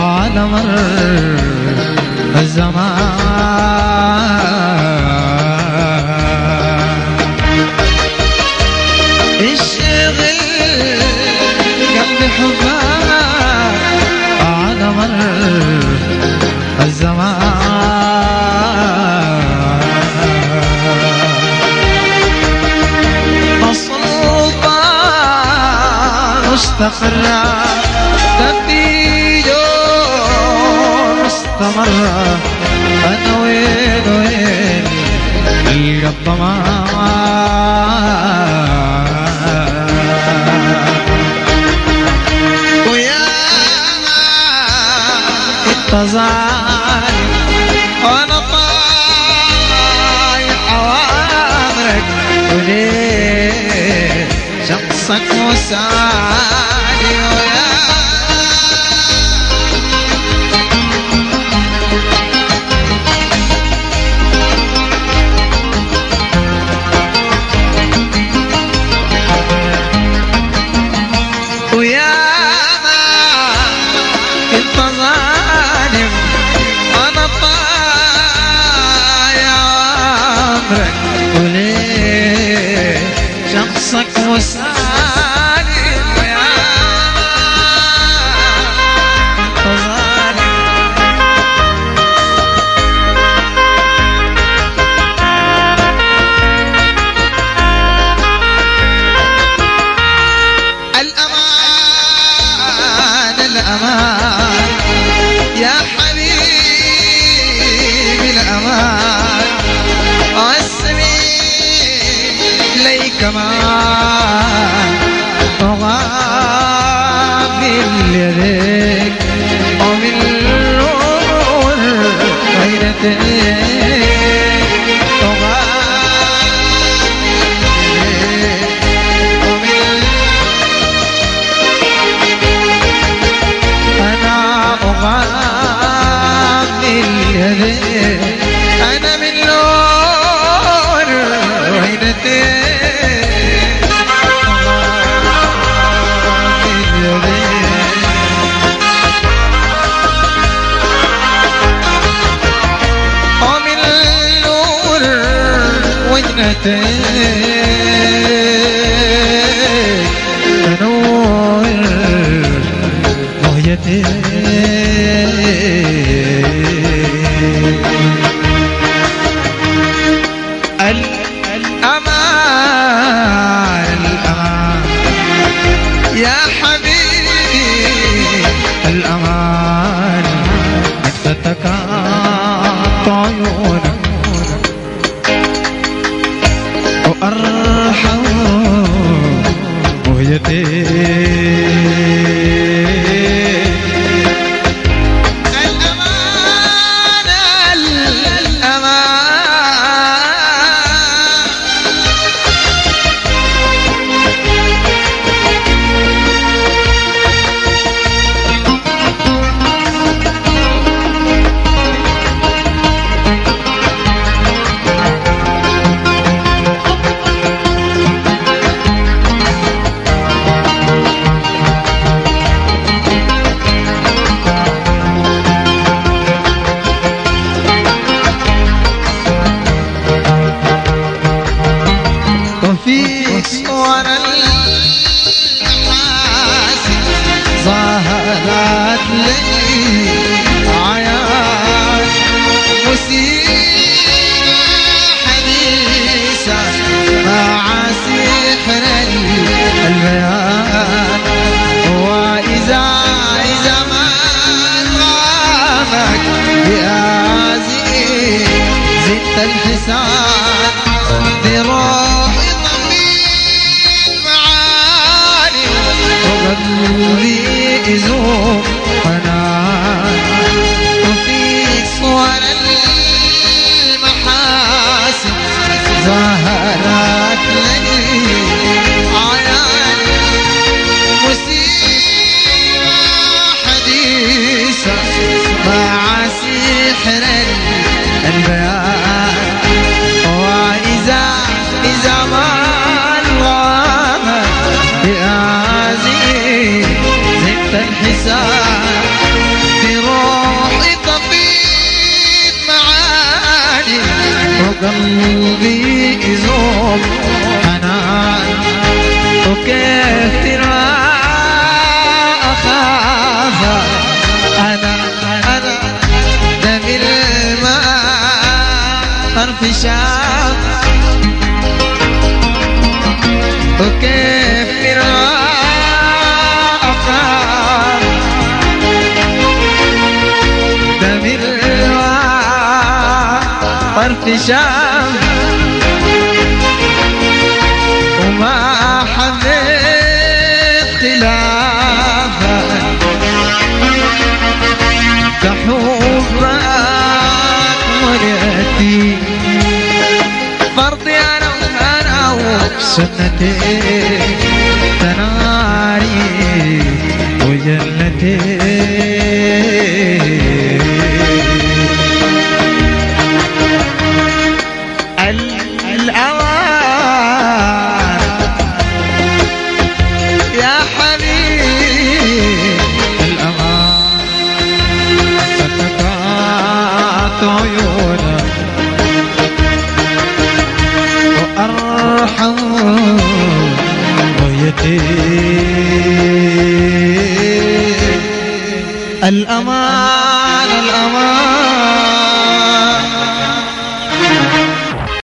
على مر الزمان اشغل قلبي حبك على مر الزمان مصروفة مستقرة تفيد مستمرة أنا وين القى الضمان ويا انتظار وانا طايح عوامرك وليه شخصك مساعدي ويا وليه شخصك مسالم يا ظالم الأمان الأمان يا حبيبي الأمان كمان أغافل يديك ومن نور عينتك أنا أغافل يديك أنا من نور عينتك نور رؤيتك الأمان الأمان يا حبيبي الأمان من فتكات عيونك وأرحم مهيتي وفيك صور المحاسن ظهرت لي عيان مثيرة حديثة مع سحر البيان وإذا ما غامك بآزي زدت الحسان بروحي قلبي يزوم حنان وفيك صور المحاسن ظهرت لي عيان مثيرة حديثة مع سحر البيان وإذا ما الغامة بآزي زدت الحساب قلبي يزوم حنان وكيف ما أخاف أنا دم الماء انفشاف وكيف ما أخاف دم الماء انفشاف وما حبيت خلافك كحبك وليتي فرضي أنا وسنتي تناري وجنتي الأوان يا حبيب الأمان فتكات عيونك وأرحم رؤيتي الأمان الأمان